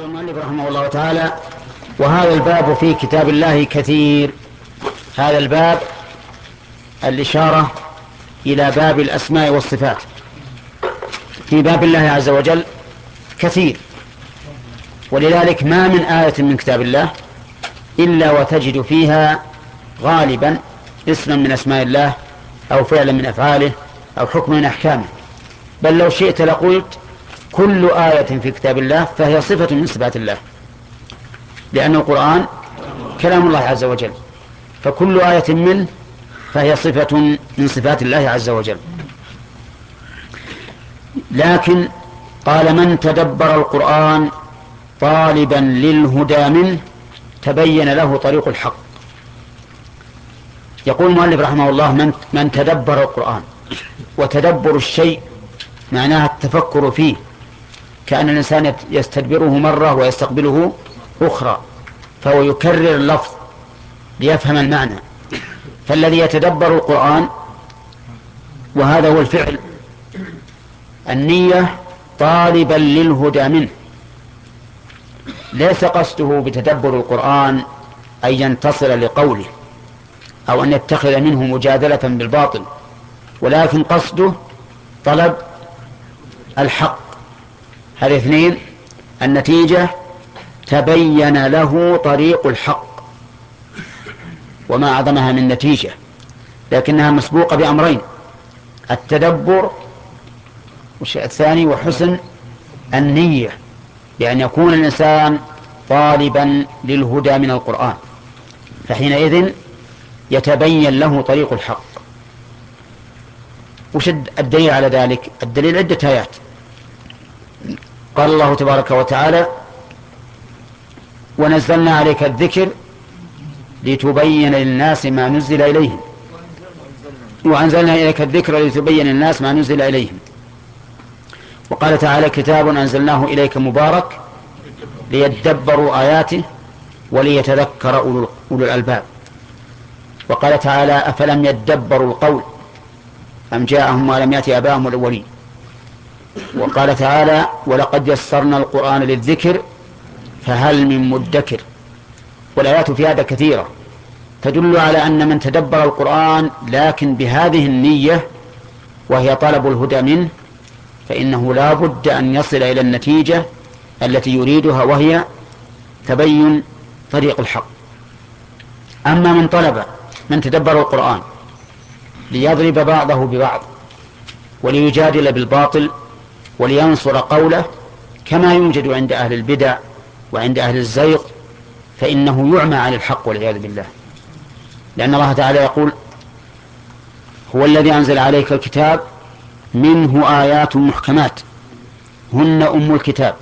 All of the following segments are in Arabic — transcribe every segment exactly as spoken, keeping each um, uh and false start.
قال المؤلف رحمه الله تعالى: وهذا الباب في كتاب الله كثير. هذا الباب الإشارة إلى باب الأسماء والصفات. في باب الله عز وجل كثير، ولذلك ما من آية من كتاب الله إلا وتجد فيها غالبا اسما من أسماء الله أو فعلا من أفعاله أو حكم من أحكامه. بل لو شئت لقلت كل آية في كتاب الله فهي صفة من صفات الله، لأن القرآن كلام الله عز وجل، فكل آية منه فهي صفة من صفات الله عز وجل. لكن قال: من تدبر القرآن طالبا للهدى منه تبين له طريق الحق. يقول المؤلف رحمه الله: من, من تدبر القرآن. وتدبر الشيء معناها التفكر فيه، كأن الإنسان يستدبره مرة ويستقبله أخرى، فهو يكرر اللفظ ليفهم المعنى. فالذي يتدبر القرآن، وهذا هو الفعل، النية طالبا للهدى منه، ليس قصده بتدبر القرآن أن ينتصر لقوله أو أن يتخذ منه مجادلة بالباطل، ولكن قصده طلب الحق. هذه اثنين: النتيجة تبين له طريق الحق، وما أعظمها من نتيجة، لكنها مسبوقة بأمرين: التدبر والشيء الثاني وحسن النية، بأن يكون الإنسان طالبا للهدى من القرآن، فحينئذ يتبين له طريق الحق. وشد الدليل على ذلك؟ الدليل عدة آيات. قال الله تبارك وتعالى: ونزلنا عليك الذكر لتبين للناس ما نزل إليهم وأنزلنا إليك الذكر لتبين للناس ما نزل إليهم. وقال تعالى: كتاب أنزلناه إليك مبارك ليدبروا آياته وليتذكر أولو الألباب. وقال تعالى: أفلم يدبروا القول أم جاءهم ما لم يأت آباءهم الأولين. وقال تعالى: ولقد يسرنا القرآن للذكر فهل من مدكر. والآيات في هذا كثيرة تدل على أن من تدبر القرآن لكن بهذه النية وهي طلب الهدى منه، فإنه لا بد أن يصل إلى النتيجة التي يريدها، وهي تبين طريق الحق. أما من طلب من تدبر القرآن ليضرب بعضه ببعض وليجادل بالباطل ولينصر قوله، كما يوجد عند أهل البدع وعند أهل الزيغ، فإنه يعمى عن الحق والعياذ بالله. لأن الله تعالى يقول: هو الذي أنزل عليك الكتاب منه آيات محكمات هن أم الكتاب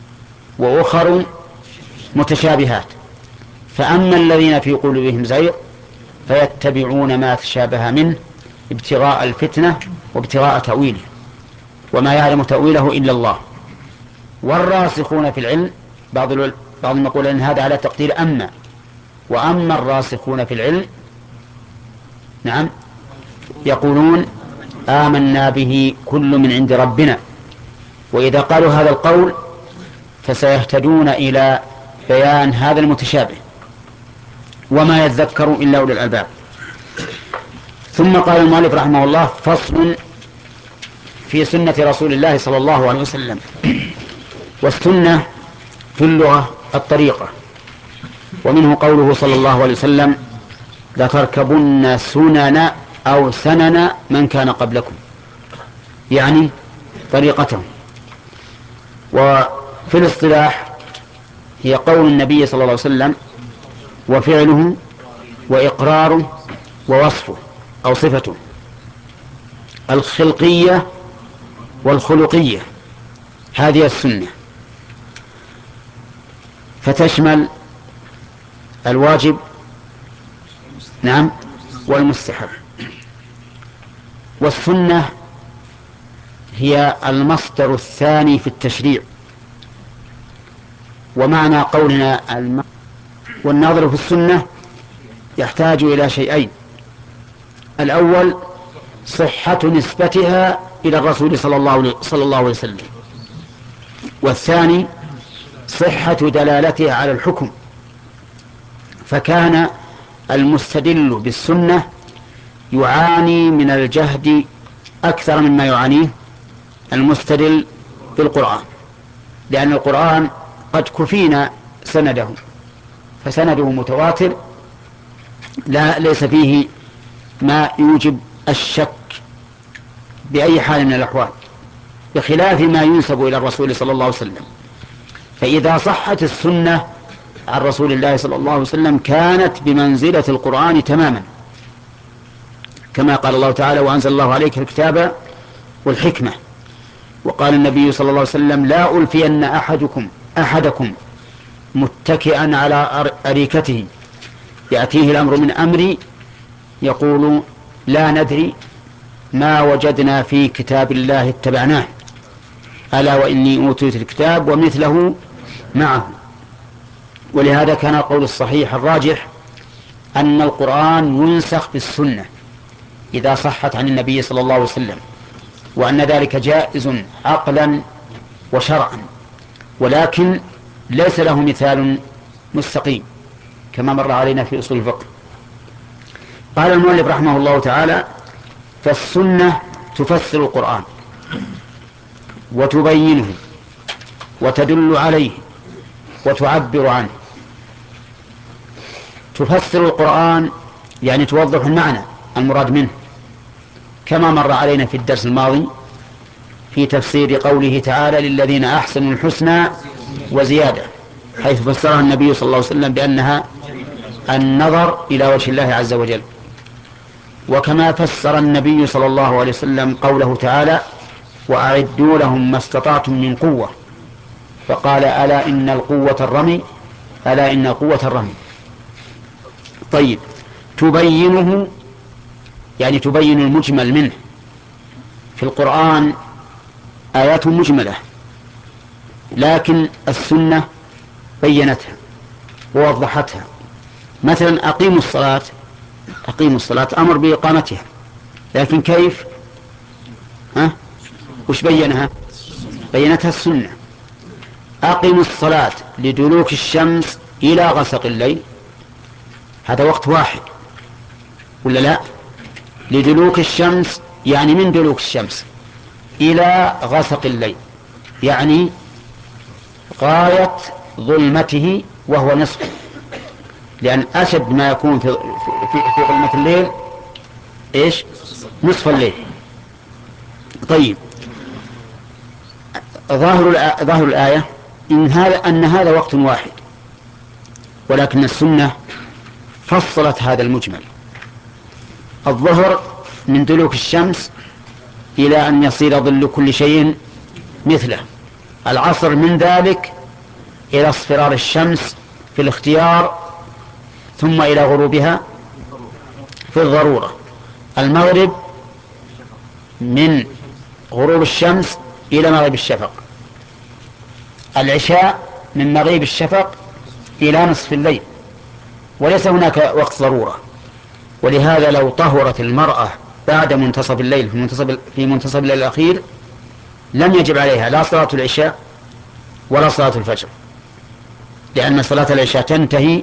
وأخر متشابهات فأما الذين في قلوبهم زيغ فيتبعون ما تشابه منه ابتغاء الفتنة وابتغاء تأويله وما يعلم تأويله إلا الله. والراسخون في العلم، بعض بعضهم يقول أن هذا على تقدير أما، وأما الراسخون في العلم نعم يقولون آمنا به كل من عند ربنا. وإذا قالوا هذا القول فسيهتدون إلى بيان هذا المتشابه، وما يذكر إلا أولو الألباب. ثم قال المؤلف رحمه الله: فصل في سنة رسول الله صلى الله عليه وسلم. والسنة في اللغة الطريقة، ومنه قوله صلى الله عليه وسلم: لتركبن سنن أو سنن من كان قبلكم، يعني طريقتهم. وفي الاصطلاح هي قول النبي صلى الله عليه وسلم وفعله وإقراره ووصفه أو صفته، الخلقية والخلقية، هذه السنة، فتشمل الواجب نعم والمستحب. والسنة هي المصدر الثاني في التشريع. ومعنى قولنا الم... والناظر في السنة يحتاج إلى شيئين: الأول صحة نسبتها إلى الرسول صلى الله عليه وسلم، والثاني صحة دلالتها على الحكم، فكان المستدل بالسنة يعاني من الجهد أكثر مما يعانيه المستدل بالقرآن، لأن القرآن قد كفينا سنده، فسنده متواتر لا ليس فيه ما يوجب الشك بأي حال من الأحوال، بخلاف ما ينسب إلى الرسول صلى الله عليه وسلم. فإذا صحت السنة عن رسول الله صلى الله عليه وسلم كانت بمنزلة القرآن تماما، كما قال الله تعالى: وأنزل الله عليك الكتاب والحكمة. وقال النبي صلى الله عليه وسلم: لا ألفين أحدكم أحدكم متكئا على أريكته يأتيه الأمر من أمري يقول: لا ندري ما وجدنا في كتاب الله اتبعناه، ألا وإني أوتيت الكتاب ومثله معه. ولهذا كان القول الصحيح الراجح أن القرآن ينسخ بالسنة إذا صحت عن النبي صلى الله عليه وسلم، وأن ذلك جائز عقلا وشرعا، ولكن ليس له مثال مستقيم كما مر علينا في أصول الفقه. قال المؤلف رحمه الله تعالى: فالسنة تفسر القرآن وتبينه وتدل عليه وتعبر عنه. تفسر القرآن يعني توضح المعنى المراد منه، كما مر علينا في الدرس الماضي في تفسير قوله تعالى: للذين أحسنوا الحسنى وزيادة، حيث فسرها النبي صلى الله عليه وسلم بأنها النظر إلى وجه الله عز وجل. وكما فسر النبي صلى الله عليه وسلم قوله تعالى: وأعدوا لهم ما استطعتم من قوة، فقال: ألا إن القوة الرمي، ألا إن القوة الرمي. طيب، تبينه يعني تبين المجمل منه. في القرآن آيات مجملة، لكن السنة بينتها ووضحتها. مثلا أقيموا الصلاة، أقيموا الصلاة أمر بإقامتها، لكن كيف؟ ها؟ وش بينها؟ بينتها السنة. أقيموا الصلاة لدلوك الشمس إلى غسق الليل، هذا وقت واحد ولا لا؟ لدلوك الشمس يعني من دلوك الشمس إلى غسق الليل، يعني غاية ظلمته وهو نصف، لأن أشد ما يكون في, في, في ظلمة الليل إيش؟ نصف الليل. طيب، ظاهر ظاهر الآية إن هذا أن هذا وقت واحد، ولكن السنة فصلت هذا المجمل. الظهر من دلوك الشمس إلى أن يصير ظل كل شيء مثله، العصر من ذلك إلى اصفرار الشمس في الاختيار، ثم إلى غروبها في الضرورة، المغرب من غروب الشمس إلى مغيب الشفق، العشاء من مغيب الشفق إلى نصف الليل، وليس هناك وقت ضرورة. ولهذا لو طهرت المرأة بعد منتصف الليل في منتصف, في منتصف الليل الأخير لم يجب عليها لا صلاة العشاء ولا صلاة الفجر، لأن صلاة العشاء تنتهي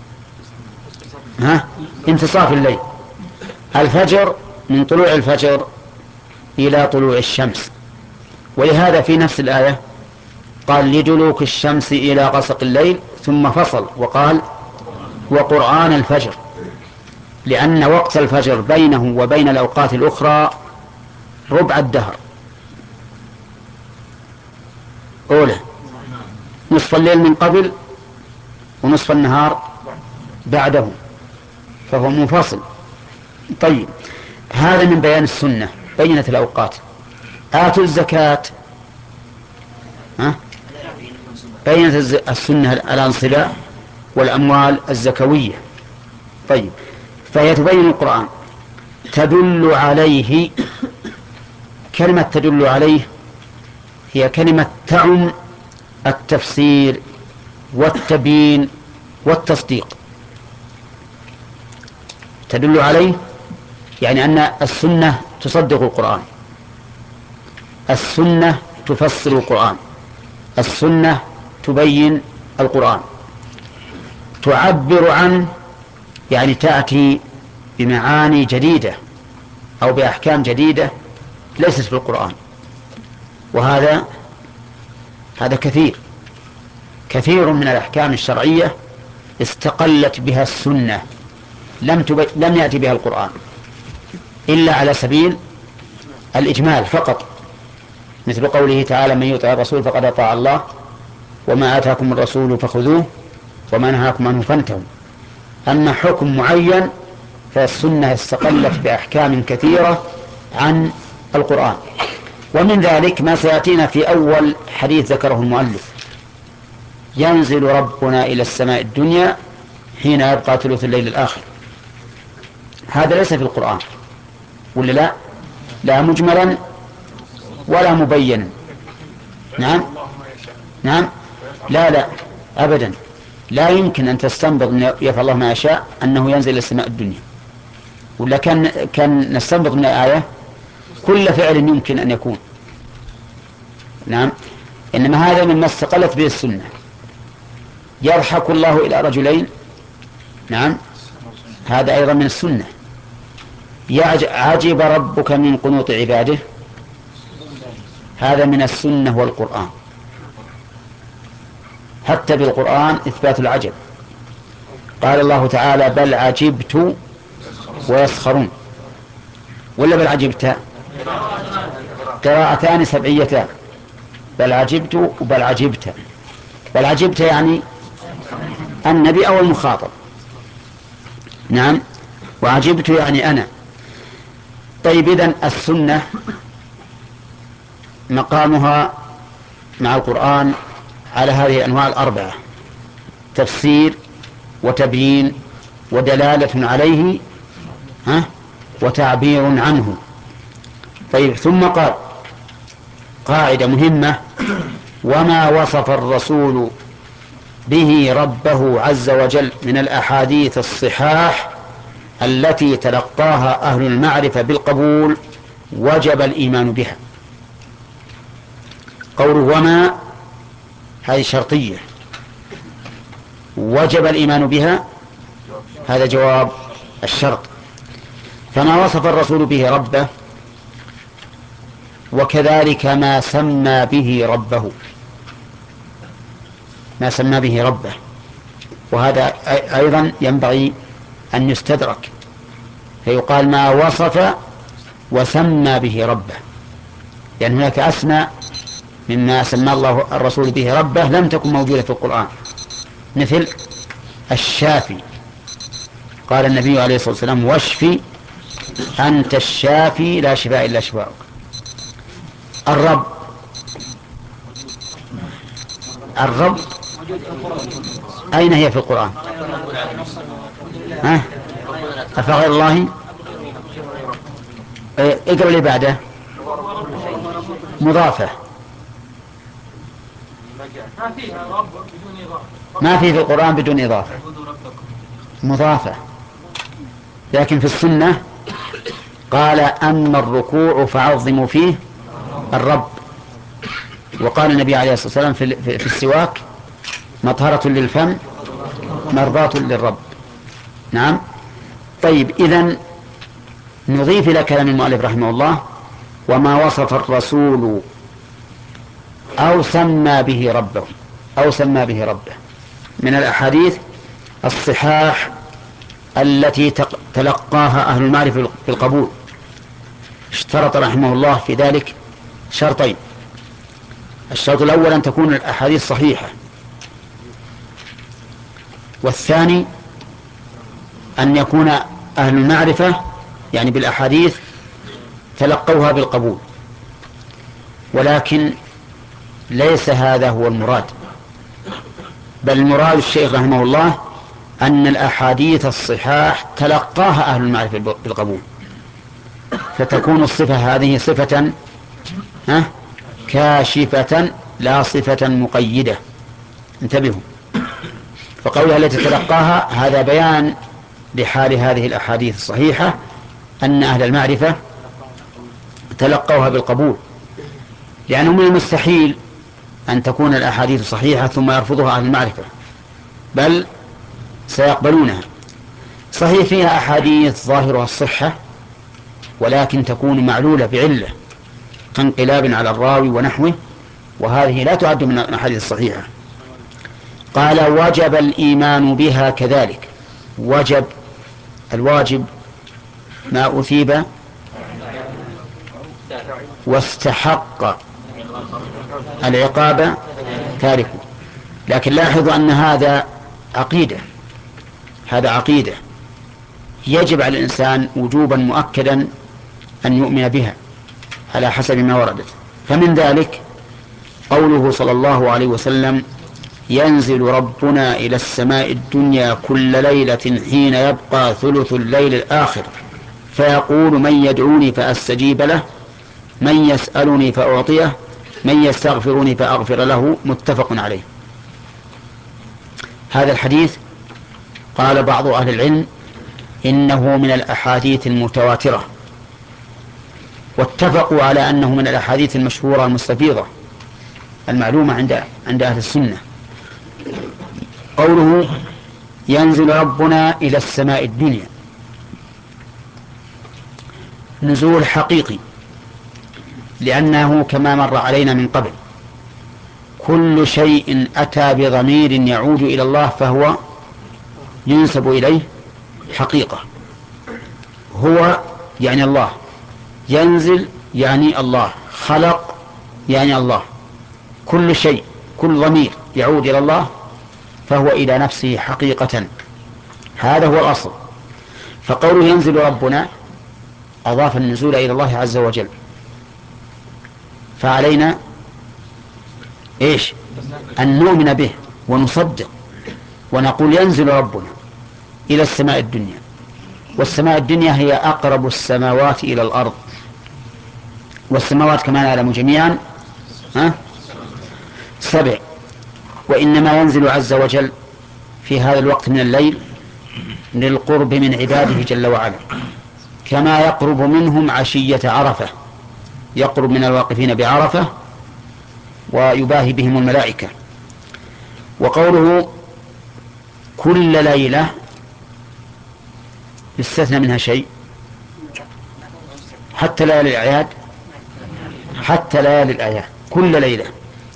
ها انتصاف الليل، الفجر من طلوع الفجر إلى طلوع الشمس. ولهذا في نفس الآية قال: لدلوك الشمس إلى غسق الليل، ثم فصل وقال: وقرآن الفجر، لأن وقت الفجر بينه وبين الأوقات الأخرى ربع الدهر، أولى نصف الليل من قبل ونصف النهار بعده، فهو منفصل. طيب، هذا من بيان السنة، بينت الأوقات. آتوا الزكاة، ها؟ بينت السنة الأنصباء والأموال الزكوية. طيب، فهي تبين القرآن، تدل عليه. كلمة تدل عليه هي كلمة تعم التفسير والتبيين والتصديق. تدل عليه يعني أن السنة تصدق القرآن، السنة تفسر القرآن، السنة تبين القرآن، تعبر عنه يعني تأتي بمعاني جديدة أو بأحكام جديدة ليست في القرآن. وهذا هذا كثير كثير من الأحكام الشرعية استقلت بها السنة، لم تبي... لم يأتي بها القرآن إلا على سبيل الإجمال فقط، مثل قوله تعالى: من يطع الرسول فقد أطاع الله، وما آتاكم الرسول فخذوه وما نهاكم عنه فانتهوا. أما حكم معين فالسنة استقلت بأحكام كثيرة عن القرآن. ومن ذلك ما سيأتينا في أول حديث ذكره المؤلف: ينزل ربنا إلى السماء الدنيا حين يبقى ثلث الليل الآخر. هذا ليس في القرآن ولا لا؟ لا مجملا ولا مبينا. نعم نعم لا لا أبدا، لا يمكن أن تستنبط من يفعل الله ما يشاء أنه ينزل إلى السماء الدنيا، ولا كان كان نستنبط من الآية كل فعل يمكن أن يكون. نعم، إنما هذا مما استقلت به السنة. يضحك الله إلى رجلين، نعم هذا أيضا من السنة. عجب ربك من قنوط عباده، هذا من السنة والقرآن. حتى بالقرآن إثبات العجب. قال الله تعالى: بل عجبت ويسخرون، ولا بل عجبت؟ قراءتان سبعيتان، بل عجبت وبل عجبت. بل عجبت يعني النبي أو المخاطب، نعم، وعجبت يعني أنا. طيب، إذن السنة مقامها مع القرآن على هذه الأنواع الأربعة: تفسير وتبيين ودلالة عليه، ها، وتعبير عنه. طيب، ثم قال قاعدة مهمة: وما وصف الرسول به ربه عز وجل من الأحاديث الصحاح التي تلقاها أهل المعرفة بالقبول وجب الإيمان بها. قوله وما هذه شرطية، وجب الإيمان بها هذا جواب الشرط. فما وصف الرسول به ربه، وكذلك ما سمى به ربه، ما سمى به ربه، وهذا أيضا ينبغي أن يستدرك، فيقال ما وصف وسمى به ربه، لأن يعني هناك أسماء مما سمى الله الرسول به ربه لم تكن موجودة في القرآن، مثل الشافي، قال النبي عليه الصلاة والسلام: واشفي أنت الشافي لا شفاء إلا شفاءك. الرب الرب أين هي في القرآن؟ ها؟ أفغير الله؟ اقرأ لي بعده. مضافة، ما في في القرآن بدون إضافة، مضافة. لكن في السنة قال: أما الركوع فعظموا فيه الرب. وقال النبي عليه الصلاة والسلام في, في, في السواك: مطهرة للفم مرضاة للرب. نعم. طيب، إذن نضيف إلى كلام المؤلف رحمه الله: وما وصف الرسول أو سمى به ربه أو سمى به ربه من الأحاديث الصحاح التي تلقاها أهل المعرفة بالقبول. اشترط رحمه الله في ذلك شرطين: الشرط الأول أن تكون الأحاديث صحيحة، والثاني أن يكون أهل المعرفة يعني بالأحاديث تلقوها بالقبول. ولكن ليس هذا هو المراد، بل المراد الشيخ رحمه الله أن الأحاديث الصحاح تلقاها أهل المعرفة بالقبول، فتكون الصفة هذه صفة ها كاشفة لا صفة مقيدة. انتبهوا، فقولها التي تلقاها هذا بيان لحال هذه الأحاديث الصحيحة أن أهل المعرفة تلقوها بالقبول، لأنه من المستحيل أن تكون الأحاديث صحيحة ثم يرفضها أهل المعرفة، بل سيقبلونها. صحيح فيها أحاديث ظاهرها الصحة ولكن تكون معلولة بعلة كانقلاب على الراوي ونحوه، وهذه لا تعد من الأحاديث الصحيحة. قال وجب الإيمان بها كذلك. وجب، الواجب ما أثيب واستحق العقاب تاركه. لكن لاحظوا أن هذا عقيدة، هذا عقيدة يجب على الإنسان وجوبا مؤكدا أن يؤمن بها على حسب ما وردت. فمن ذلك قوله صلى الله عليه وسلم ينزل ربنا إلى السماء الدنيا كل ليلة حين يبقى ثلث الليل الآخر فيقول من يدعوني فأستجيب له، من يسألني فأعطيه، من يستغفرني فأغفر له، متفق عليه. هذا الحديث قال بعض أهل العلم إنه من الأحاديث المتواترة، واتفقوا على أنه من الأحاديث المشهورة المستفيضة المعلومة عند عند أهل السنة. قوله ينزل ربنا إلى السماء الدنيا، نزول حقيقي، لأنه كما مر علينا من قبل كل شيء أتى بضمير يعود إلى الله فهو ينسب إليه حقيقة. هو يعني الله، ينزل يعني الله، خلق يعني الله، كل شيء كل ضمير يعود إلى الله فهو إلى نفسه حقيقة، هذا هو الأصل. فقوله ينزل ربنا أضاف النزول إلى الله عز وجل، فعلينا إيش؟ أن نؤمن به ونصدق ونقول ينزل ربنا إلى السماء الدنيا، والسماء الدنيا هي أقرب السماوات إلى الأرض، والسماوات كما نعلم جميعا ها سبع، وإنما ينزل عز وجل في هذا الوقت من الليل للقرب من عباده جل وعلا، كما يقرب منهم عشية عرفة، يقرب من الواقفين بعرفة ويباهي بهم الملائكة. وقوله كل ليلة يستثنى منها شيء، حتى ليالي الأعياد، حتى ليالي الأعياد كل ليلة.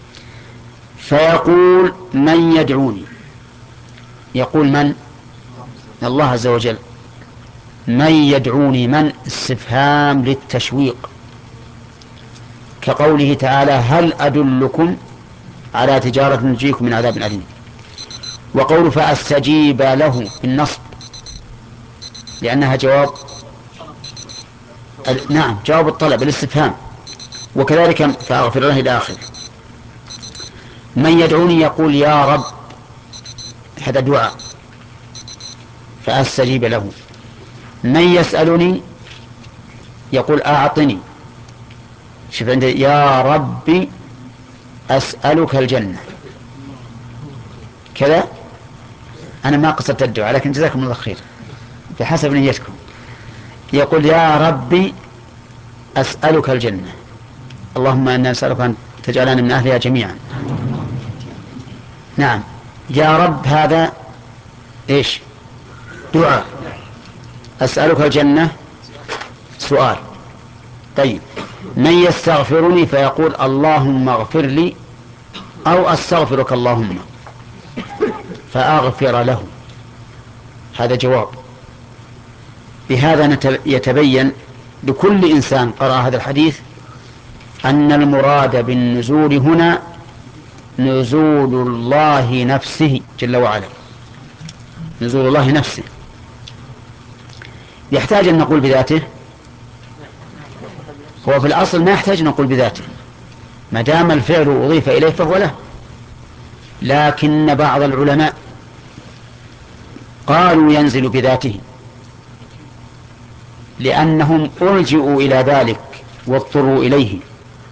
فيقول من يدعوني، يقول من؟ الله عز وجل. من يدعوني، من استفهام للتشويق، كقوله تعالى هل أدلكم على تجارة تنجيكم من عذاب أليم. وقول فأستجيب له بالنصب لأنها جواب، نعم جواب الطلب الاستفهام، وكذلك فأغفر له إلى آخره. من يدعوني يقول يا رب، هذا دعاء فأستجيب له. من يسألني يقول أعطني، شوف عندي يا ربي أسألك الجنة كذا. أنا ما قصدت الدعاء لكن جزاكم الله خير بحسب نيتكم. يقول يا ربي أسألك الجنة، اللهم إنا نسألك أن تجعلنا من أهلها جميعا. نعم يا رب هذا إيش؟ دعاء. أسألك الجنة سؤال. طيب من يستغفرني فيقول اللهم اغفر لي أو أستغفرك اللهم فأغفر له، هذا جواب. بهذا يتبين لكل إنسان قرأ هذا الحديث أن المراد بالنزول هنا نزول الله نفسه جل وعلا، نزول الله نفسه. يحتاج أن نقول بذاته؟ هو في الأصل ما يحتاج أن نقول بذاته، ما دام الفعل أضيف إليه فهو له. لكن بعض العلماء قالوا ينزل بذاته لأنهم ألجئوا إلى ذلك واضطروا إليه.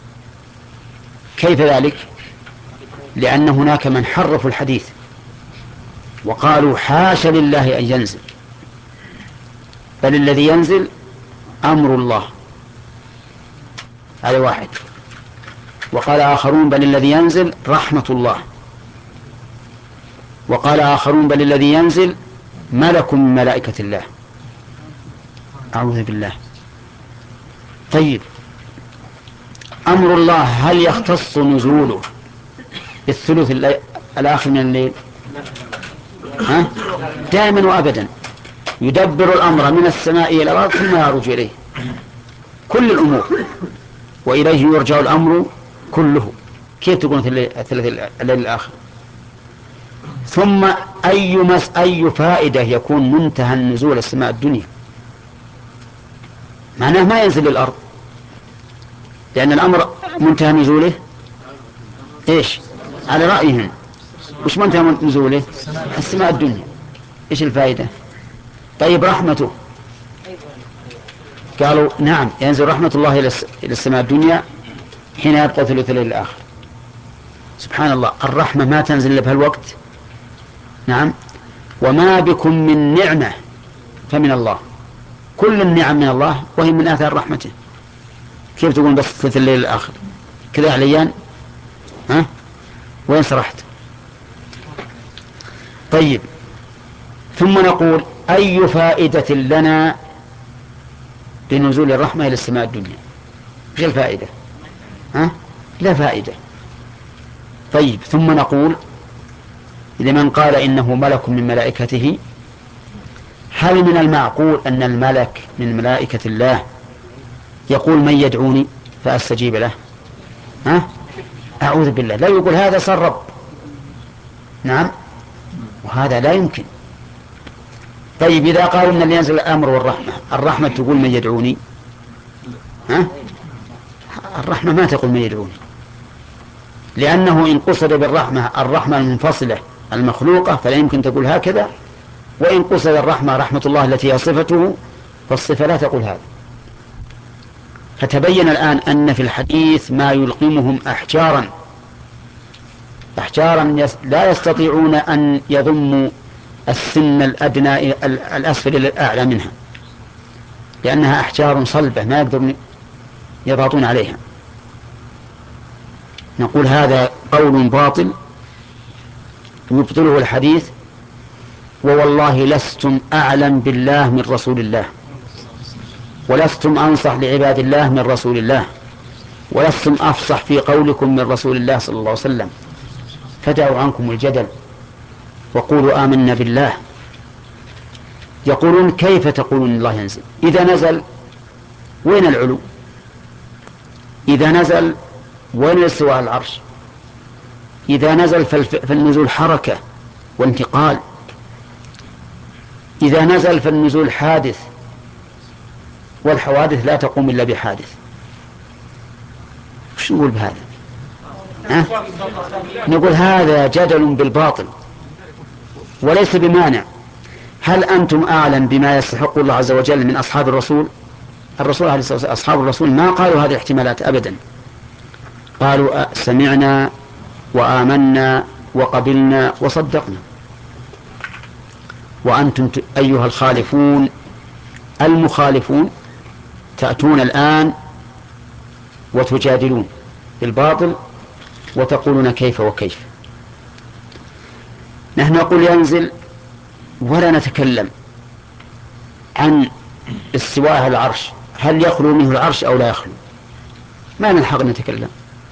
كيف ذلك؟ لأن هناك من حرفوا الحديث وقالوا حاشا لله أن ينزل، بل الذي ينزل أمر الله. هذا واحد. وقال آخرون بل الذي ينزل رحمة الله، وقال آخرون بل الذي ينزل ملك من ملائكة الله. أعوذ بالله. طيب، أمر الله هل يختص نزوله بالثلث الآخر من الليل؟ ها؟ دائما وأبدا يدبر الأمر من السماء إلى الأرض ثم يعرج إليه كل الأمور، وإليه يرجع الأمر كله. كيف تكون الثلث الليل الآخر؟ ثم أي, مس أي فائدة يكون منتهى النزول السماء الدنيا؟ معناه ما ينزل للأرض، لأن الأمر منتهى نزوله إيش على رأيهم؟ وش منتهى نزوله؟ السماء الدنيا. إيش الفائدة؟ طيب رحمته، قالوا نعم ينزل رحمة الله إلى السماء الدنيا حين يبقى ثلث الليل الآخر. سبحان الله، الرحمة ما تنزل إلا بهالوقت. نعم، وما بكم من نعمة فمن الله، كل النعم من الله وهي من آثار رحمته. كيف تقول بس ثلث الليل الآخر كذا عليان؟ ها؟ وين سرحت؟ طيب، ثم نقول أي فائدة لنا بنزول الرحمة إلى السماء الدنيا؟ ايش الفائدة؟ ها؟ لا فائدة. طيب، ثم نقول لمن قال إنه ملك من ملائكته، هل من المعقول أن الملك من ملائكة الله يقول من يدعوني فأستجيب له؟ ها؟ أعوذ بالله، لا يقول هذا صار رب. نعم، وهذا لا يمكن. طيب، إذا قالوا أن اللي ينزل الأمر والرحمة، الرحمة تقول من يدعوني؟ ها؟ الرحمة ما تقول من يدعوني، لأنه إن قصد بالرحمة الرحمة المنفصلة المخلوقة فلا يمكن تقول هكذا، وإن قصد الرحمة رحمة الله التي هي صفته فالصفة لا تقول هذا. فتبين الآن أن في الحديث ما يلقمهم أحجارا أحجارا لا يستطيعون أن يضموا السن الأدنى الأسفل إلى الأعلى منها، لأنها أحجار صلبة ما يقدرون يضغطون عليها. نقول هذا قول باطل يبطله الحديث، ووالله لستم أعلم بالله من رسول الله، ولستم أنصح لعباد الله من رسول الله، ولستم أفصح في قولكم من رسول الله صلى الله عليه وسلم. فدعوا عنكم الجدل وقولوا آمنا بالله. يقولون كيف تقولون الله ينزل؟ إذا نزل وين العلو؟ إذا نزل وين استواء العرش؟ إذا نزل فالنزول حركة وانتقال، إذا نزل فالنزول حادث، والحوادث لا تقوم إلا بحادث. وش نقول بهذا؟ أه؟ نقول هذا جدل بالباطل وليس بمانع. هل أنتم أعلم بما يستحق الله عز وجل من أصحاب الرسول؟ الرسول عليه الصلاة والسلام أصحاب الرسول ما قالوا هذه الاحتمالات أبدا، قالوا سمعنا وآمنا وقبلنا وصدقنا. وأنتم أيها الخالفون المخالفون تأتون الآن وتجادلون بالباطل وتقولون كيف وكيف. نحن نقول ينزل ولا نتكلم عن استواء على العرش، هل يخلو منه العرش أو لا يخلو، ما نلحق نتكلم.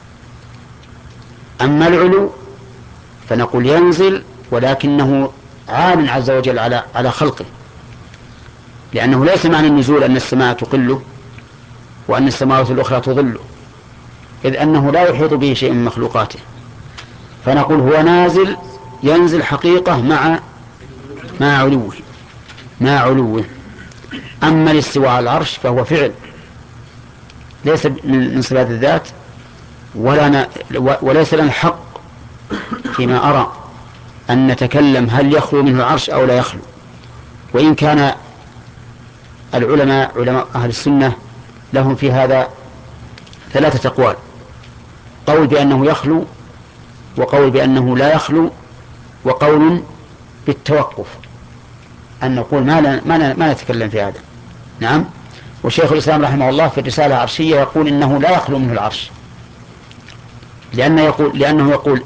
أما العلو فنقول ينزل ولكنه عال عز وجل على على خلقه، لأنه ليس معنى النزول أن السماء تقله وأن السماوات الأخرى تظله، إذ أنه لا يحيط به شيء من مخلوقاته. فنقول هو نازل ينزل حقيقة مع مع علوه مع علوه. أما الاستواء على العرش فهو فعل ليس من صفات الذات، ولا ن... وليس لنا الحق فيما أرى أن نتكلم هل يخلو منه العرش أو لا يخلو. وإن كان العلماء علماء أهل السنة لهم في هذا ثلاثة أقوال: قول بأنه يخلو، وقول بأنه لا يخلو، وقول بالتوقف، أن نقول ما, لا ما, ما نتكلم في هذا. نعم. وشيخ الإسلام رحمه الله في الرسالة العرشية يقول إنه لا يخلو منه العرش، لأنه يقول, لأنه يقول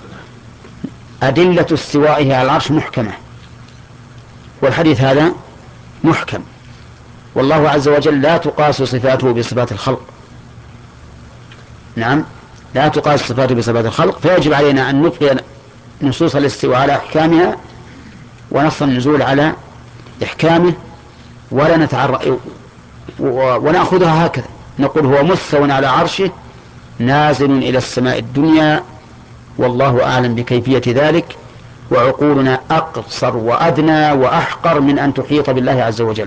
أدلة استوائه على العرش محكمة، والحديث هذا محكم، والله عز وجل لا تقاس صفاته بصفات الخلق. نعم، لا تقاس صفاته بصفات الخلق، فيجب علينا أن نبقي نصوص الاستواء على أحكامها ونص النزول على إحكامه، ولا نتعرض ونأخذها هكذا، نقول هو مستوى على عرشه نازل إلى السماء الدنيا، والله أعلم بكيفية ذلك، وعقولنا أقصر وأدنى وأحقر من أن تحيط بالله عز وجل.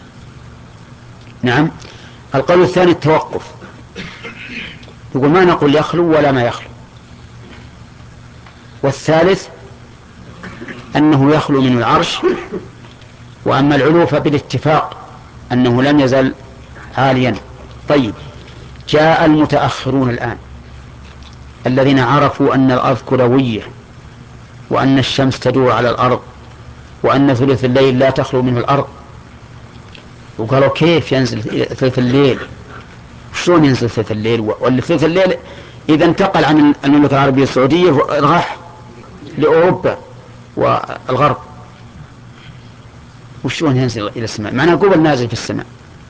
نعم. القول الثاني التوقف، يقول ما نقول يخلو ولا ما يخلو. والثالث أنه يخلو من العرش، وأما العلو فبالاتفاق أنه لم يزل عاليا. طيب، جاء المتأخرون الآن الذين عرفوا أن الأرض كروية، وأن الشمس تدور على الأرض، وأن ثلث الليل لا تخلو منه الأرض، وقالوا كيف ينزل ثلث الليل؟ شلون ينزل ثلث الليل؟ ولا ثلث الليل إذا انتقل عن المملكة العربية السعودية راح لأوروبا والغرب، وشلون ينزل إلى السماء؟ معناه قبل نازل في السماء.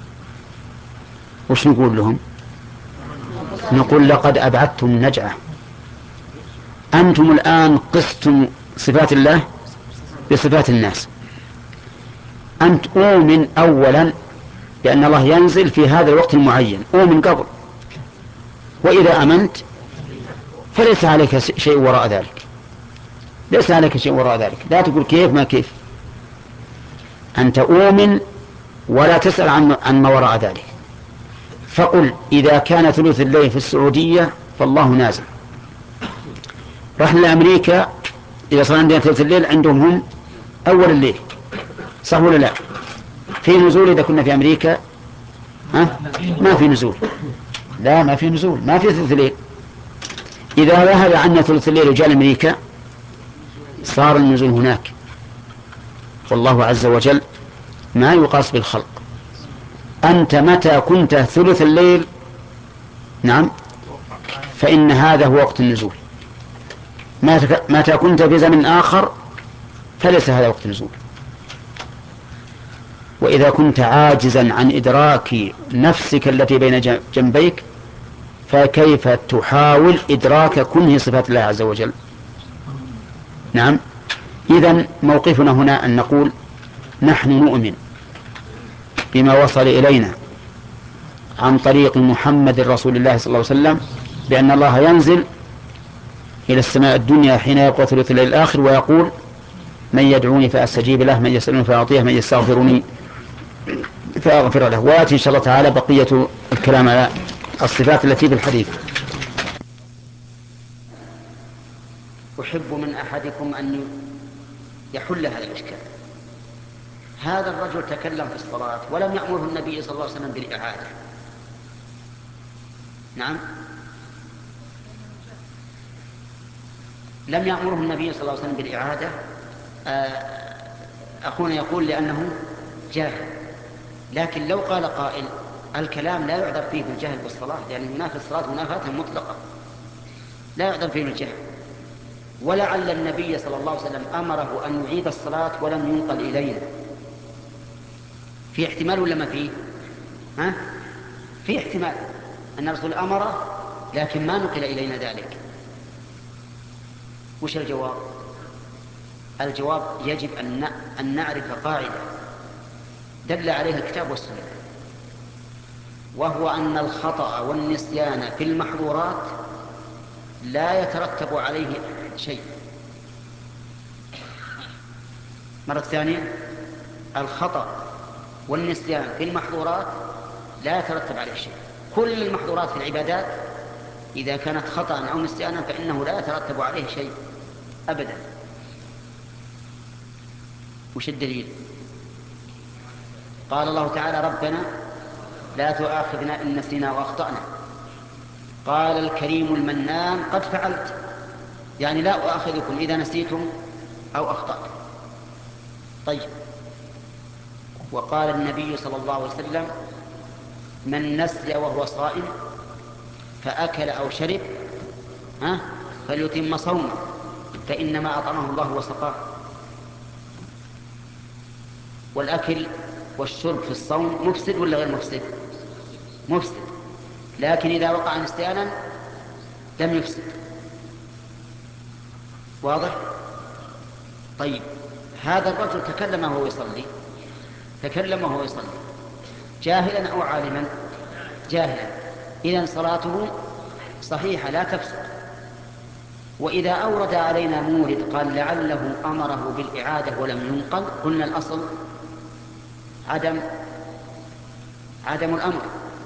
وش نقول لهم؟ نقول لقد أبعدتم النجعة، أنتم الآن قستم صفات الله بصفات الناس. أنت أؤمن أولا بأن الله ينزل في هذا الوقت المعين، أؤمن قبل، وإذا أمنت فليس عليك شيء وراء ذلك، ليس عليك شيء وراء ذلك، لا تقول كيف ما كيف، أنت أؤمن ولا تسأل عن عن ما وراء ذلك. فقل إذا كان ثلث الليل في السعودية فالله نازل. رحنا لأمريكا، إذا صار عندنا ثلث الليل عندهم هم أول الليل، صح ولا لا؟ في نزول إذا كنا في أمريكا؟ ها؟ ما في نزول، لا ما في نزول، ما في ثلث الليل. إذا ذهب عنا ثلث الليل وجاء أمريكا صار النزول هناك. والله عز وجل ما يقاس بالخلق. أنت متى كنت ثلث الليل، نعم، فإن هذا هو وقت النزول. متى كنت في زمن آخر فليس هذا وقت النزول. وإذا كنت عاجزا عن إدراك نفسك التي بين جنبيك فكيف تحاول إدراك كنه صفات الله عز وجل؟ نعم. إذن موقفنا هنا أن نقول نحن نؤمن بما وصل إلينا عن طريق محمد رسول الله صلى الله عليه وسلم بأن الله ينزل إلى السماء الدنيا حين يبقى ثلث الليل الآخر ويقول من يدعوني فأستجيب له، من يسألني فأعطيه، من يستغفرني فأغفر له. ويأتي إن شاء الله تعالى بقية الكلام على الصفات التي بالحديث. أحب من أحدكم أن يحل هذا الإشكال. هذا الرجل تكلم في الصلاة ولم يأمره النبي صلى الله عليه وسلم بالإعادة. نعم، لم يأمره النبي صلى الله عليه وسلم بالإعادة. أخونا يقول لأنه جاهل، لكن لو قال قائل الكلام لا يعذر فيه بالجهل بالصلاة، لأنه ينافي الصلاة منافاة مطلقة، لا يعذر فيه بالجهل. ولعل النبي صلى الله عليه وسلم أمره أن يعيد الصلاة ولم ينقل إلينا. في احتمال ولا ما فيه؟ ها؟ في احتمال أن الرسول أمره لكن ما نقل إلينا ذلك. وش الجواب؟ الجواب يجب أن نعرف قاعدة دل عليها الكتاب والسنة، وهو أن الخطأ والنسيان في المحظورات لا يترتب عليه شيء. مرة ثانية، الخطأ والنسيان في المحظورات لا يترتب عليه شيء. كل المحظورات في العبادات إذا كانت خطأ أو نسيانا فإنه لا يترتب عليه شيء أبدا. وش الدليل؟ قال الله تعالى ربنا لا تؤاخذنا إن نسينا وأخطأنا. قال الكريم المنان قد فعلت، يعني لا أؤاخذكم إذا نسيتم أو أخطأتم. طيب، وقال النبي صلى الله عليه وسلم من نسي وهو صائم فأكل أو شرب ها فليتم صومه فإنما أطعمه الله وسقاه. والأكل والشرب في الصوم مفسد ولا غير مفسد؟ مفسد، لكن إذا وقع نسيانا لم يفسد. واضح؟ طيب، هذا الرجل تكلم وهو يصلي، تكلم وهو يصلي جاهلا أو عالما؟ جاهلا، إذن صلاته صحيحة لا تفسد. وإذا أورد علينا مورد قال لعله أمره بالإعادة ولم ينقل، قلنا الأصل عدم عدم الأمر،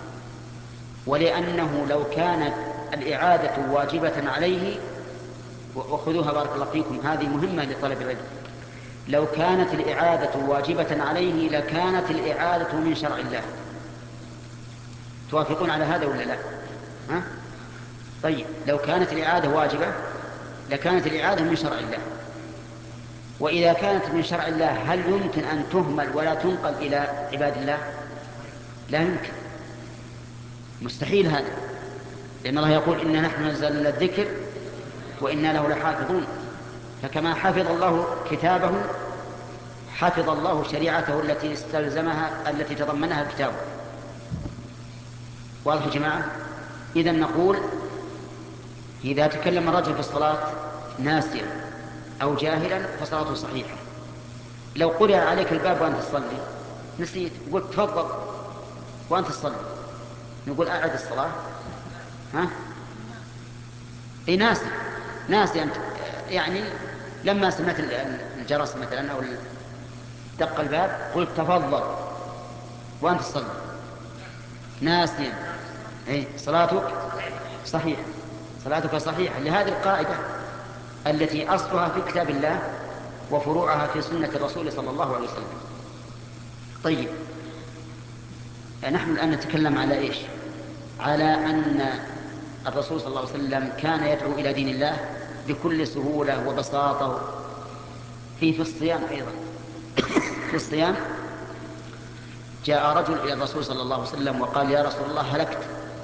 ولأنه لو كانت الإعادة واجبة عليه، وخذوها بارك الله فيكم هذه مهمة لطلب العلم، لو كانت الإعادة واجبة عليه لكانت الإعادة من شرع الله. توافقون على هذا ولا لا؟ ها؟ طيب، لو كانت الإعادة واجبة لكانت الإعادة من شرع الله، وإذا كانت من شرع الله هل يمكن أن تهمل ولا تنقل إلى عباد الله؟ لا يمكن، مستحيل هذا، لأن الله يقول إنا نحن نزلنا الذكر وإنا له لحافظون، فكما حفظ الله كتابه حفظ الله شريعته التي استلزمها التي تضمنها كتابه. واضح يا جماعة؟ إذن نقول إذا تكلم الرجل في الصلاة ناسيا أو جاهلا فصلاته صحيحة. لو قرأ عليك الباب وأنت تصلي نسيت قلت تفضل وأنت تصلي، نقول أعد الصلاة؟ ها؟ إيه ناسي ناسي أنت، يعني لما سمعت الجرس مثلا أو دق الباب قلت تفضل وأنت تصلي ناسيا، إيه صلاتك صحيحة، صلاتك صحيحة لهذه القاعدة التي أصلها في كتاب الله وفروعها في سنة الرسول صلى الله عليه وسلم. طيب، نحن الآن نتكلم على إيش؟ على أن الرسول صلى الله عليه وسلم كان يدعو إلى دين الله بكل سهولة وبساطة. في في الصيام أيضا في الصيام جاء رجل إلى الرسول صلى الله عليه وسلم وقال يا رسول الله هلكت.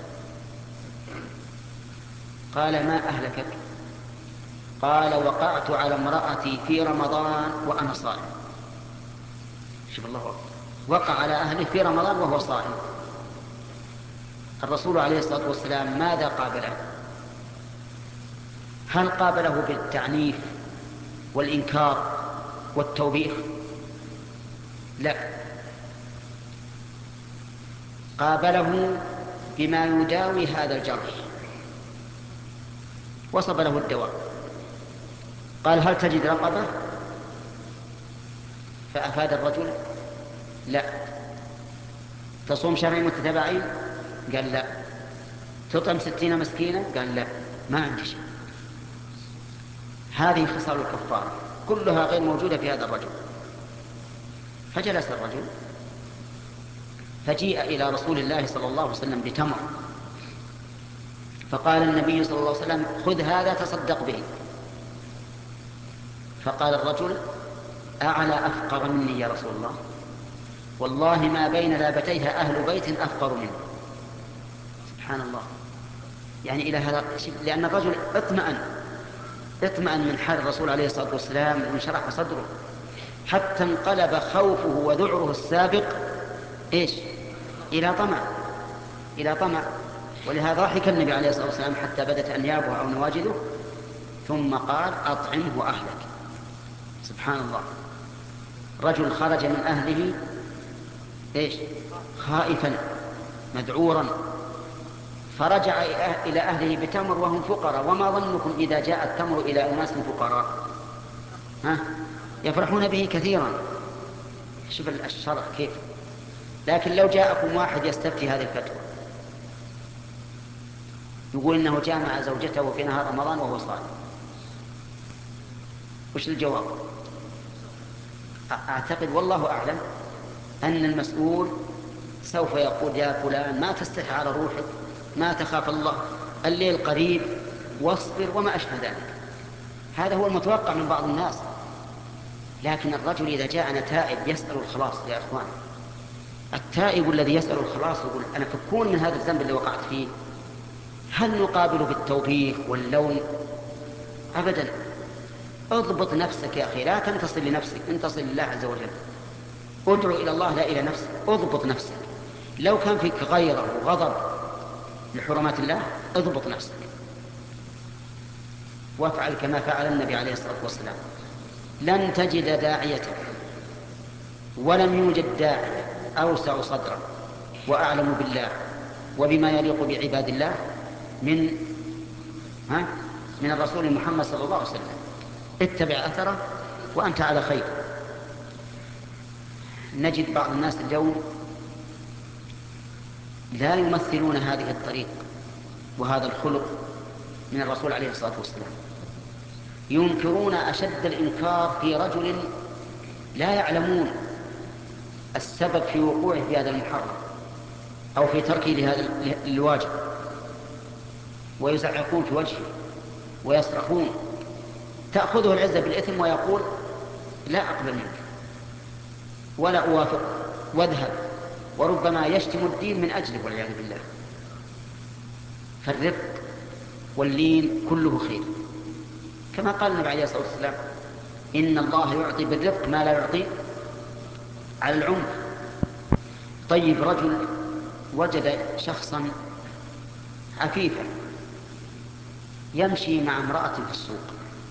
قال ما أهلكك؟ قال وقعت على امرأتي في رمضان وأنا صائم. شوف الله أكبر، وقع على أهله في رمضان وهو صائم. الرسول عليه الصلاة والسلام ماذا قابله؟ هل قابله بالتعنيف والإنكار والتوبيخ؟ لا، قابله بما يداوي هذا الجرح، وصب له الدواء. قال هل تجد رقبة؟ فأفاد الرجل لا. تصوم شهرين متتابعين؟ قال لا. تطعم ستين مسكينة؟ قال لا، ما عندي شيء. هذه خصال الكفارة كلها غير موجودة في هذا الرجل. فجلس الرجل فجيء إلى رسول الله صلى الله عليه وسلم بتمر، فقال النبي صلى الله عليه وسلم خذ هذا تصدق به. فقال الرجل أعلى أفقر مني يا رسول الله، والله ما بين لابتيها أهل بيت أفقر منه. سبحان الله، يعني إلى هذا، لأن الرجل اطمأن اطمأن من حال الرسول عليه الصلاة والسلام وانشرح صدره، حتى انقلب خوفه وذعره السابق إيش؟ إلى طمع إلى طمع ولهذا ضحك النبي عليه الصلاة والسلام حتى بدت أنيابه أو نواجذه، ثم قال أطعمه أهلك. سبحان الله، رجل خرج من أهله إيش؟ خائفا مذعورا، فرجع إلى أهله بتمر وهم فقراء. وما ظنكم إذا جاء التمر إلى أناس فقراء؟ ها؟ يفرحون به كثيرا. شوف الشرع كيف. لكن لو جاءكم واحد يستفتي هذه الفتوى يقول إنه جامع زوجته في نهار رمضان وهو صائم، وش الجواب؟ أعتقد والله أعلم أن المسؤول سوف يقول يا فلان ما تستحي على روحك، ما تخاف الله، الليل قريب، واصبر، وما أشبه ذلك. هذا هو المتوقع من بعض الناس. لكن الرجل إذا جاءنا تائب يسأل الخلاص يا إخوان، التائب الذي يسأل الخلاص يقول أنا فكون من هذا الذنب اللي وقعت فيه، هل نقابل بالتوبيخ واللوم؟ أبدا. اضبط نفسك يا أخي، لا تنتصر لنفسك، انتصر لله عز وجل. ادعو إلى الله لا إلى نفسك. اضبط نفسك. لو كان فيك غيره وغضب لحرمات الله اضبط نفسك وافعل كما فعل النبي عليه الصلاة والسلام. لن تجد داعية ولم يوجد داعية أوسع صدرا وأعلم بالله وبما يليق بعباد الله من ها من الرسول محمد صلى الله عليه وسلم. اتبع أثره وأنت على خير. نجد بعض الناس اليوم لا يمثلون هذه الطريق وهذا الخلق من الرسول عليه الصلاة والسلام. ينكرون أشد الإنكار في رجل لا يعلمون السبب في وقوعه في هذا المحرم أو في تركه لهذا الواجب، ويزعقون في وجهه ويصرخون. تأخذه العزة بالإثم ويقول لا أقبل منك ولا أوافق واذهب، وربما يشتم الدين من أجله والعياذ بالله. فالرفق واللين كله خير، كما قال النبي عليه الصلاة والسلام إن الله يعطي بالرفق ما لا يعطي على العنف. طيب، رجل وجد شخصا عفيفا يمشي مع امرأة في السوق.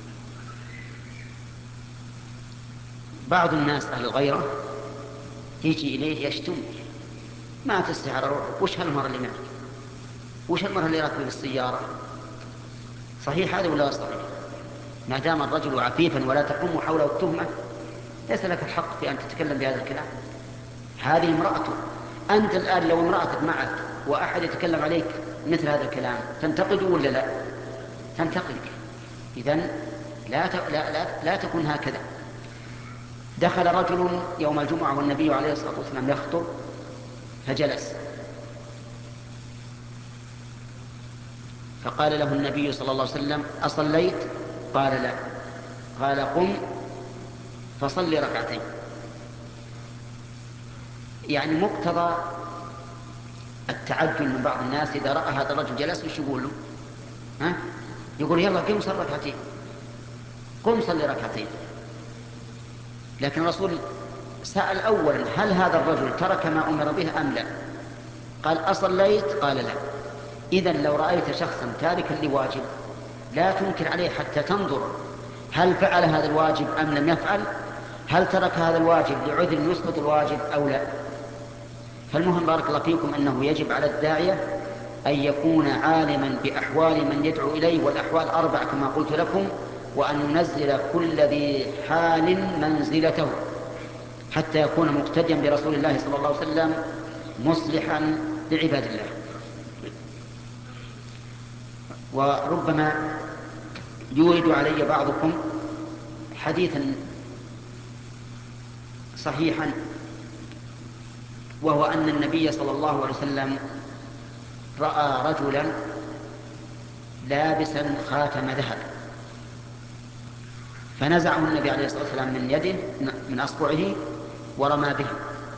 بعض الناس أهل الغيرة يجي إليه يشتم: ما تستحي على روحك، وش هالمرة اللي معك، وش المرة اللي راكبه بالسيارة؟ صحيح هذا ولا صحيح؟ ما دام الرجل عفيفا ولا تقوم حوله التهمة ليس لك الحق في أن تتكلم بهذا الكلام. هذه امرأته. أنت الآن لو امرأتك معك وأحد يتكلم عليك مثل هذا الكلام تنتقده ولا لا؟ تنتقدك. إذن لا, ت... لا, لا, لا تكون هكذا. دخل رجل يوم الجمعة والنبي عليه الصلاة والسلام يخطب فجلس، فقال له النبي صلى الله عليه وسلم: أصليت؟ قال لا. قال: قم فصل ركعتين. يعني مقتضى التعجل من بعض الناس إذا رأى هذا الرجل جلس وش يقول له؟ ها؟ يقول: يلا قم صل ركعتين، قم صل ركعتين. لكن الرسول سأل أولا: هل هذا الرجل ترك ما أمر به أم لا؟ قال: أصليت؟ قال لا. إذن لو رأيت شخصا تاركا لواجب لا تنكر عليه حتى تنظر هل فعل هذا الواجب أم لم يفعل، هل ترك هذا الواجب لعذر يسقط الواجب أو لا. فالمهم بارك الله فيكم أنه يجب على الداعية أن يكون عالما بأحوال من يدعو إليه، والأحوال أربع كما قلت لكم، وأن ينزل كل ذي حال منزلته حتى يكون مقتديا برسول الله صلى الله عليه وسلم مصلحا لعباد الله. وربما يورد علي بعضكم حديثا صحيحا، وهو أن النبي صلى الله عليه وسلم رأى رجلا لابسا خاتم ذهب فنزعه النبي عليه الصلاة والسلام من يده من أصبعه ورمى به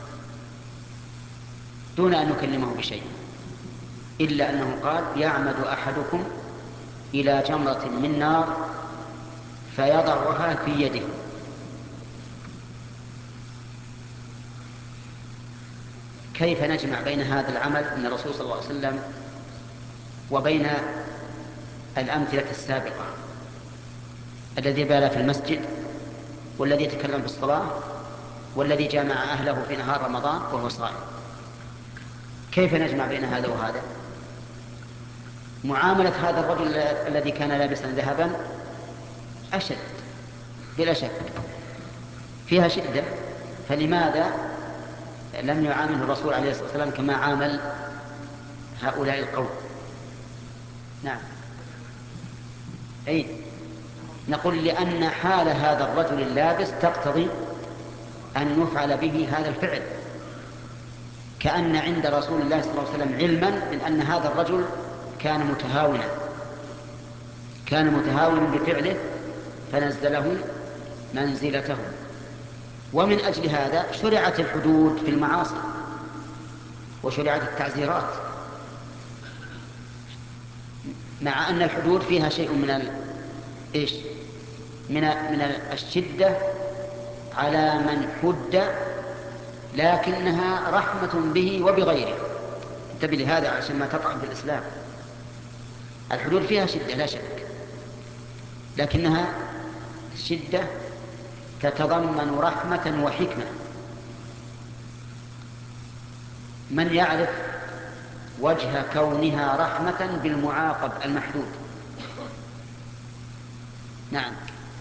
دون أن يكلمه بشيء، إلا أنه قال: يعمد أحدكم إلى جمرة من نار فيضعها في يده. كيف نجمع بين هذا العمل من الرسول صلى الله عليه وسلم وبين الأمثلة السابقة، الذي بال في المسجد والذي يتكلم في الصلاة والذي جامع أهله في نهار رمضان وهو صائم؟ كيف نجمع بين هذا وهذا؟ معاملة هذا الرجل الذي كان لابسا ذهبا أشد بلا شك، فيها شدة. فلماذا لم يعامله الرسول عليه الصلاة والسلام كما عامل هؤلاء القوم؟ نعم. أي نقول لأن حال هذا الرجل اللابس تقتضي أن يفعل به هذا الفعل، كأن عند رسول الله صلى الله عليه وسلم علما من أن هذا الرجل كان متهاونا كان متهاونا بفعله فنزله منزلته. ومن أجل هذا شرعت الحدود في المعاصي وشرعت التعزيرات. مع أن الحدود فيها شيء من ال... إيش من من الشدة على من حد، لكنها رحمة به وبغيره. انتبه لهذا عشان ما تطعن في الإسلام. الحدود فيها شدة لا شك، لكنها شدة تتضمن رحمة وحكمة. من يعرف وجه كونها رحمة بالمعاقب المحدود؟ نعم.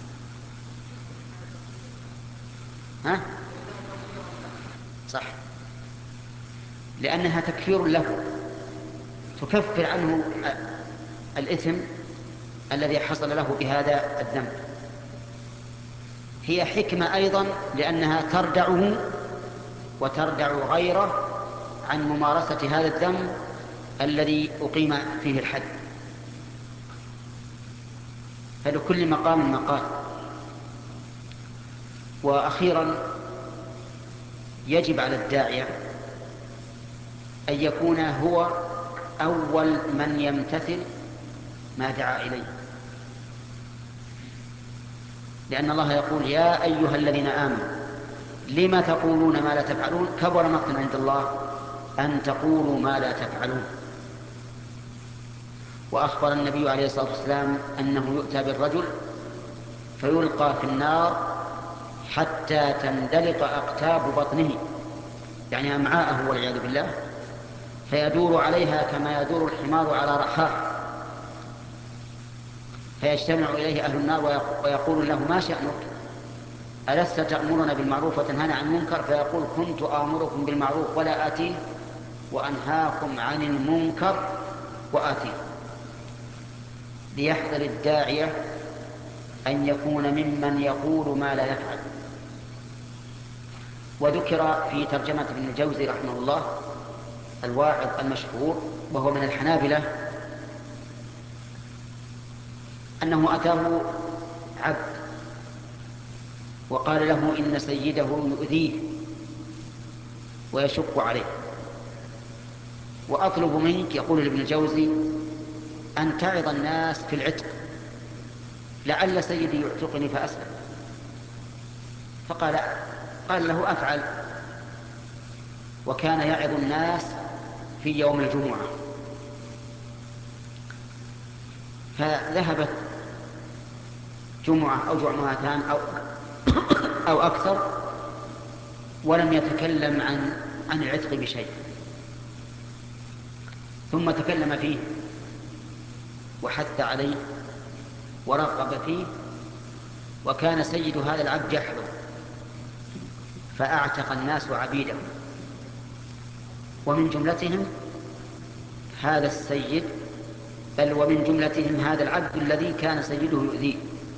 ها؟ صح، لأنها تكفير له، تكفر عنه الإثم الذي حصل له بهذا الذنب. هي حكمة أيضا لأنها تردعه وتردع غيره عن ممارسة هذا الذنب الذي أقيم فيه الحد. فلكل مقام مقال. وأخيرا يجب على الداعية أن يكون هو أول من يمتثل ما دعا إليه، لأن الله يقول يا أيها الذين آمنوا لما تقولون ما لا تفعلون كبر مقتا عند الله أن تقولوا ما لا تفعلون. وأخبر النبي عليه الصلاة والسلام أنه يؤتى بالرجل فيلقى في النار حتى تندلق أقتاب بطنه، يعني أمعاءه والعياذ بالله، فيدور عليها كما يدور الحمار على رحاه، فيجتمع إليه أهل النار ويقول له ما شأنك؟ ألست تأمرنا بالمعروف وتنهانا عن المنكر؟ فيقول كنت آمركم بالمعروف ولا آتيه وأنهاكم عن المنكر وآتيه. ليحذر الداعية أن يكون ممن يقول ما لا يفعل. وذكر في ترجمة ابن الجوزي رحمه الله الواعظ المشهور وهو من الحنابلة أنه أتاه عبد وقال له إن سيده يؤذيه ويشق عليه، وأطلب منك، يقول ابن الجوزي، أن تعظ الناس في العتق لعل سيدي يعتقني فأسلم. فقال قال له أفعل. وكان يعظ الناس في يوم الجمعة، فذهبت جمعة أو جمعتان أو أو أكثر ولم يتكلم عن عن العتق بشيء، ثم تكلم فيه وحث عليه ورغب فيه، وكان سيد هذا العبد يحضر فأعتق الناس عبيده، ومن جملتهم هذا السيد، بل ومن جملتهم هذا العبد الذي كان سيده يؤذيه.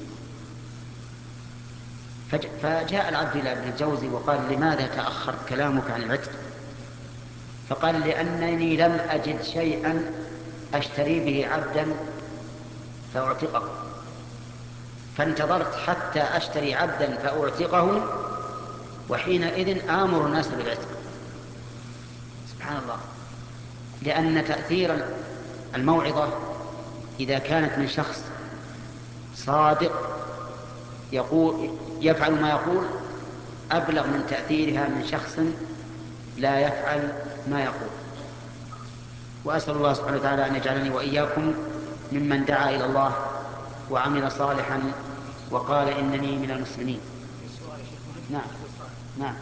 فجاء العبد إلى ابن الجوزي وقال لماذا تأخرت كلامك عن العتق؟ فقال لأنني لم أجد شيئا أشتري به عبدا فأعتقه، فانتظرت حتى أشتري عبدا فأعتقه وحينئذ آمر الناس بالعتق. سبحان الله. لأن تأثير الموعظة إذا كانت من شخص صادق يقول يفعل ما يقول أبلغ من تأثيرها من شخص لا يفعل ما يقول. وأسأل الله سبحانه وتعالى أن يجعلني وإياكم ممن دعا إلى الله وعمل صالحا وقال إنني من المسلمين. نعم نعم.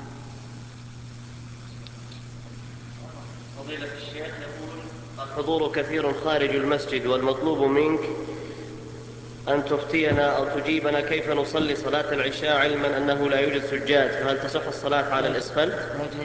فضيلة الشيخ يقول الحضور كثير خارج المسجد، والمطلوب منك أن تفتينا أو تجيبنا كيف نصلي صلاة العشاء علما أنه لا يوجد سجاد، فهل تصح الصلاة على الإسفلت؟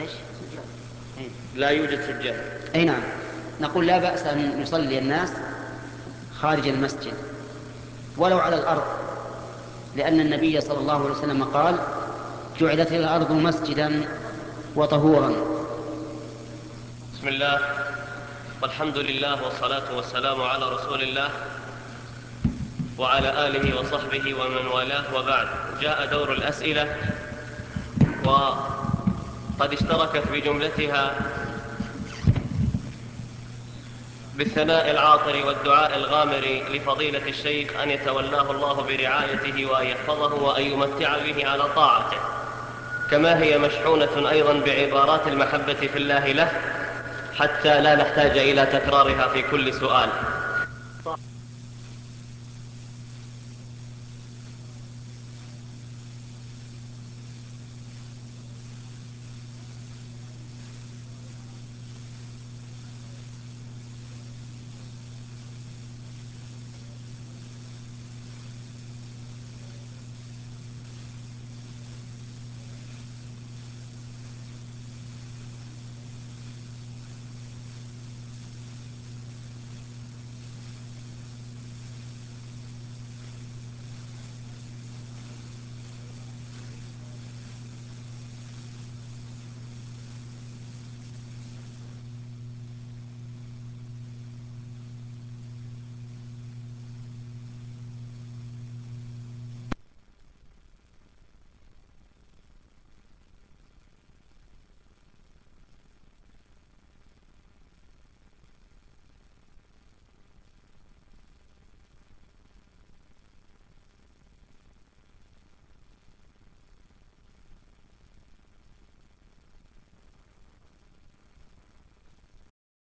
لا يوجد سجاد. أي نعم، نقول لا بأس أن يصلي الناس خارج المسجد ولو على الأرض، لأن النبي صلى الله عليه وسلم قال جعلت الأرض مسجدا وطهورا. بسم الله والحمد لله والصلاة والسلام على رسول الله وعلى آله وصحبه ومن والاه، وبعد. جاء دور الأسئلة وقد اشتركت بجملتها بالثناء العاطر والدعاء الغامر لفضيلة الشيخ أن يتولاه الله برعايته وأن يحفظه وأن يمتع به على طاعته، كما هي مشحونة أيضا بعبارات المحبة في الله له، حتى لا نحتاج إلى تكرارها في كل سؤال.